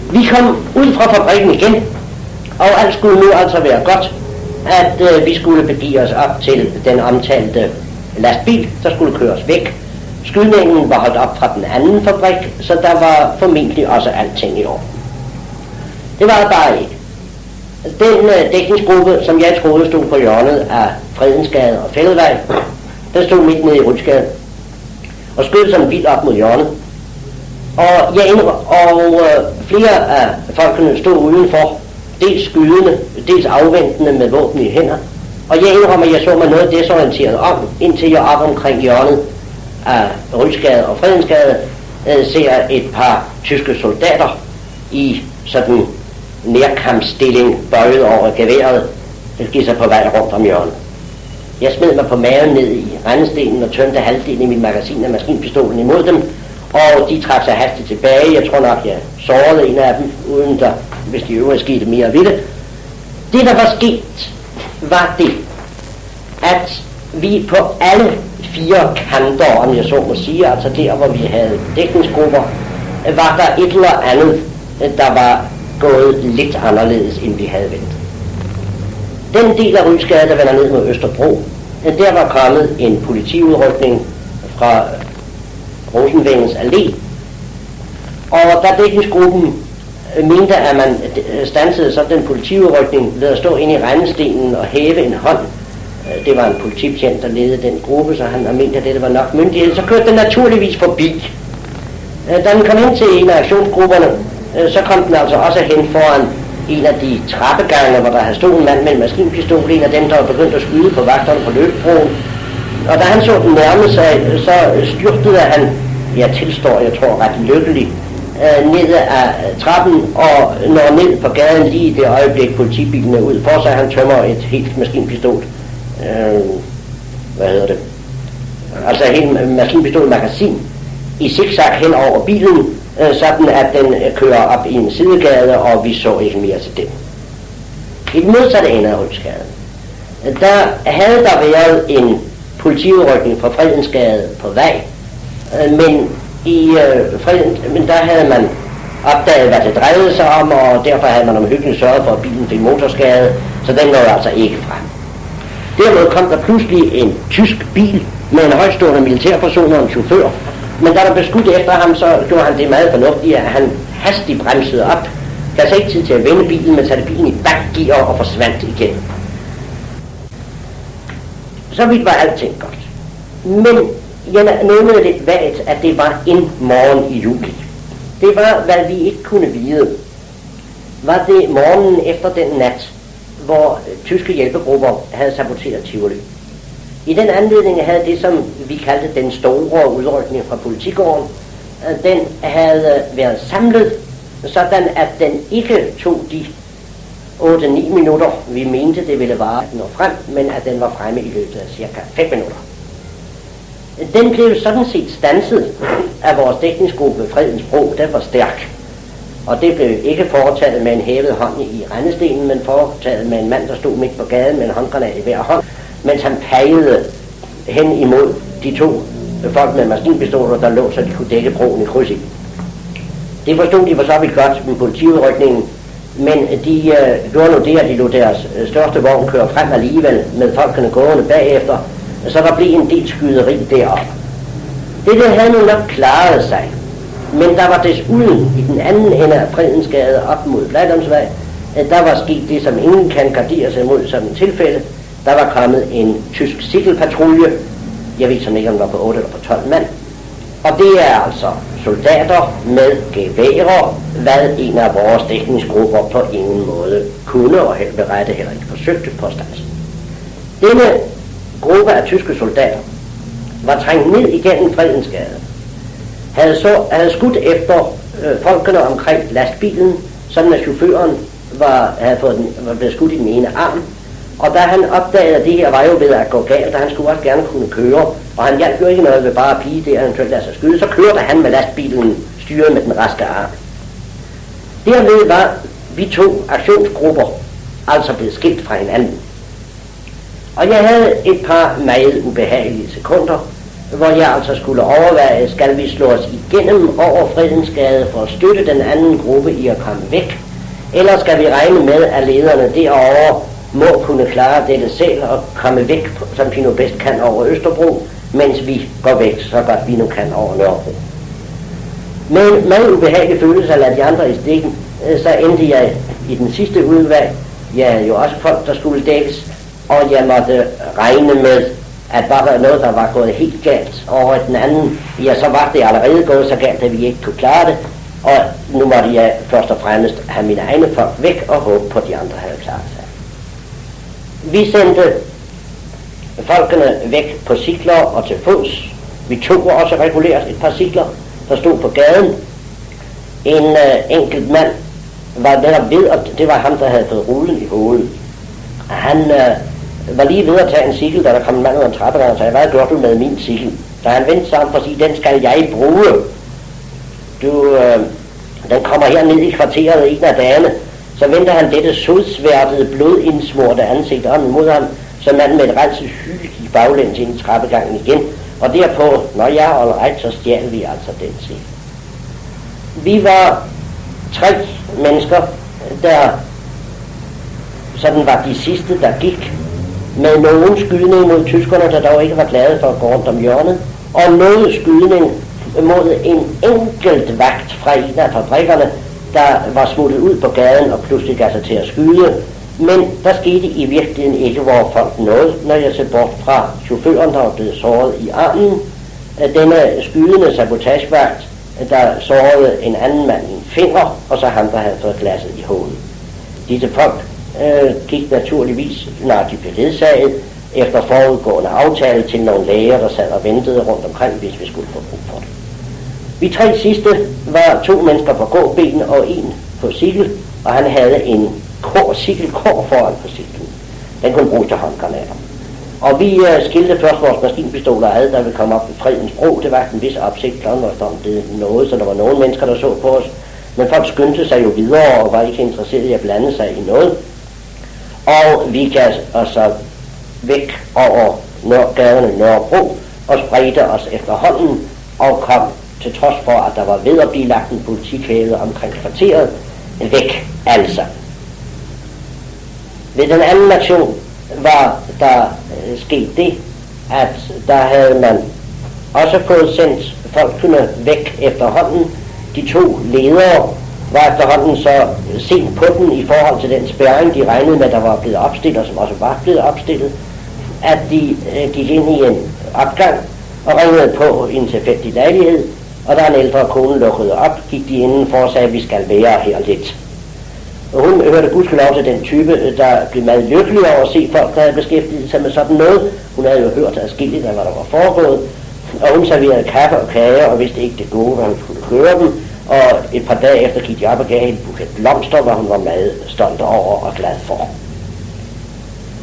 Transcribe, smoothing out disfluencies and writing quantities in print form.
Vi kom ud fra fabrikken igen, og alt skulle nu altså være godt, at vi skulle begive os op til den omtalte lastbil, der skulle køres væk. Skydningen var holdt op fra den anden fabrik, så der var formentlig også alting i orden. Det var bare ikke. Den dækningsgruppe, som jeg troede stod på hjørnet af Fredensgade og Fælledvej, der stod midt nede i Rylsgade og skød sådan en bil op mod hjørnet. Og flere af folkene stod udenfor, dels skydende, dels afventende med våben i hænder. Og jeg indrømmer, at jeg så mig noget desorienteret om, indtil jeg op omkring hjørnet af Rylsgade og Fredensgade ser et par tyske soldater i sådan nærkampsstilling bøjet over geværet, der giver sig på vej rundt om hjørnet. Jeg smed mig på maven ned i rendestenen og tømte halvdelen i mit magasin af maskinpistolen imod dem, og de trak sig hastigt tilbage. Jeg tror nok, jeg sårede en af dem, uden der, hvis de øvrige skete mere ved det. Det, der var sket, var det, at vi på alle 4 kanter, om jeg så må sige, altså der, hvor vi havde dækningsgrupper, var der et eller andet, der var gået lidt anderledes, end vi havde ventet. Den del af Rylsgade, der vender ned mod Østerbro, der var kommet en politiudrykning fra Rosenvægens Allé, og da dækningsgruppen mente, at man stansede så den politiudrykning ved at stå inde i rendestenen og hæve en hånd. Det var en politibetjent, der ledede den gruppe, så han mente, at det var nok myndighed. Så kørte den naturligvis forbi. Da den kom ind til en af aktionsgrupperne, så kom den altså også hen foran en af de trappegange, hvor der havde stået en mand med en maskinpistol, en af dem, der var begyndt at skyde på vagterne på løbebroen. Og da han så den nærme sig, så styrtede han, jeg tilstår, jeg tror ret lykkelig, ned af trappen og når ned på gaden lige i det øjeblik politibilen er ud for sig. Han tømmer et helt maskinpistol. Altså et helt maskinpistolmagasin i zigzag hen over bilen, sådan at den kører op i en sidegade, og vi så ikke mere til den. I den modsatte ende af Rylsgade, der havde der været en politiudrykning fra Fredensgade på vej, men der havde man opdaget, hvad det drejede sig om, og derfor havde man omhyggeligt sørget for, at bilen fik motorskade, så den nåede altså ikke frem. Dermed kom der pludselig en tysk bil med en højtstående militærperson og en chauffør, men da der blev skudt efter ham, så gjorde han det meget fornuftigt, at han hastigt bremsede op, gav sig ikke tid til at vende bilen, men satte bilen i bakgear og forsvandt igen. Så vidt var alting godt. Men jeg nævnte lidt vagt, at det var en morgen i juli. Det var, hvad vi ikke kunne vide, var det morgenen efter den nat, hvor tyske hjælpegrupper havde saboteret Tivoli. I den anledning havde det, som vi kaldte den store udrykning fra politigården, den havde været samlet, sådan at den ikke tog de 8-9 minutter, vi mente det ville vare at nå frem, men at den var fremme i løbet af cirka 5 minutter. Den blev sådan set standset af vores dækningsgruppe Fredens Bro, den var stærk. Og det blev ikke foretaget med en hævet hånd i rendestenen, men foretaget med en mand, der stod midt på gaden med en håndgranat i hver hånd, mens han pegede hen imod de 2 folk med maskinpistoler, der lå, så de kunne dække broen i kryds i. Det forstod de for så vidt godt med politiudrykningen, men de gjorde nu det, at de lod deres største vogn køre frem alligevel, med folkene gående bagefter, så der blev en del skyderi deroppe. Det havde nu nok klaret sig, men der var desuden i den anden ende af Fredensgade op mod Blegdomsvej, der var sket det, som ingen kan gardere sig mod som en tilfælde. Der var kommet en tysk cykelpatrulje, jeg ved som ikke, om den var på 8 eller på 12 mand, og det er altså soldater med geværer, hvad en af vores dækningsgrupper på ingen måde kunne og helt berette heller ikke forsøgte på stansen. Denne gruppe af tyske soldater var trængt ned igennem Fredensgade, havde skudt efter folkene omkring lastbilen, sådan at chaufføren var blevet skudt i den ene arm, og da han opdagede, at det her var jo ved at gå galt, og han skulle også gerne kunne køre, og han hjalp jo ikke noget ved bare at pige det, eventuelt lade sig skyde, så kørte han med lastbilen styret med den raske arm. Derved var vi 2 aktionsgrupper altså blevet skilt fra hinanden. Og jeg havde et par meget ubehagelige sekunder, hvor jeg altså skulle overveje, skal vi slå os igennem over Fredensgade for at støtte den anden gruppe i at komme væk, eller skal vi regne med, at lederne derovre må kunne klare dette selv og komme væk, som de nu bedst kan over Østerbro, mens vi går væk, så godt vi nu kan over Nørrebro. Med meget ubehagelig følelse at lade de andre i stikken, så endte jeg i den sidste udvalg. Jeg havde jo også folk, der skulle dækkes, og jeg måtte regne med, at var der noget, der var gået helt galt over den anden, ja, så var det allerede gået så galt, at vi ikke kunne klare det, og nu måtte jeg først og fremmest have mine egne folk væk og håbe på, at de andre havde klaret sig. Vi sendte folkene væk på cykler og til fods. Vi tog også regulært et par cykler, der stod på gaden. En enkelt mand var netop ved, og det var ham, der havde fået rullen i hovedet. Han var lige ved at tage en cykel, da der kom en mand ud af en trappe, og sagde, hvad gør du med min cykel? Så han vendte sig om for at sige, den skal jeg bruge. Den kommer her ned i kvarteret en af dagene. Så vendte han dette sodsværtede, blodindsmorte ansigt om imod ham, så manden med et rædsel hyl baglæns ind i trappegangen igen. Og derpå, når jeg all right, så stjal vi altså den cykel. Vi var 3 mennesker, der sådan var de sidste, der gik med nogen skydning mod tyskerne, der dog ikke var glade for at gå rundt om hjørnet, og noget skydning mod en enkelt vagt fra en af fabrikkerne, der var smuttet ud på gaden og pludselig gav sig til at skyde. Men der skete i virkeligheden ikke, hvor folk nåede, når jeg ser bort fra chaufføren, der var blevet såret i armen. Denne skydende sabotagevagt, der sårede en anden mand i en finger, og så ham, der havde fået glasset i hovedet. Disse folk gik naturligvis, når de blev ledsaget, efter forudgående aftale til nogle læger, der sad og ventede rundt omkring, hvis vi skulle få brug for det. Vi 3 sidste var 2 mennesker på gåben og 1 på cykel, og han havde en cykelkår foran på cyklen. Den kunne bruges til håndgranater. Og vi skilte først vores maskinpistoler ad, da vi kom op i Fredens Bro. Det var en vis opsigt, klokken var det noget, så der var nogle mennesker, der så på os. Men folk skyndte sig jo videre og var ikke interesseret i at blande sig i noget. Og vi gav os så væk over gaderne Nørrebro og spredte os efterhånden og kom, til trods for, at der var ved at blive lagt en politikæde omkring kvarteret, væk altså. Ved den anden aktion var der sket det, at der havde man også fået sendt folkene væk efterhånden. De 2 ledere var efterhånden så sent på den i forhold til den spærring, de regnede med, der var blevet opstillet, og som også var blevet opstillet, at de gik ind i en opgang og ringede på en tilfældig lejlighed, og da en ældre kone lukkede op, gik de indenfor og sagde, at vi skal være her lidt. Og hun hørte gudskelov til den type, der blev meget lykkelig over at se folk, der havde beskæftiget sig med sådan noget. Hun havde jo hørt adskilligt af, hvad der var foregået, og hun serverede kaffe og kage og vidste ikke det gode, hvad hun skulle høre dem. Og et par dage efter gik de op og gav hende en buket blomster, hvor hun var meget stolt over og glad for.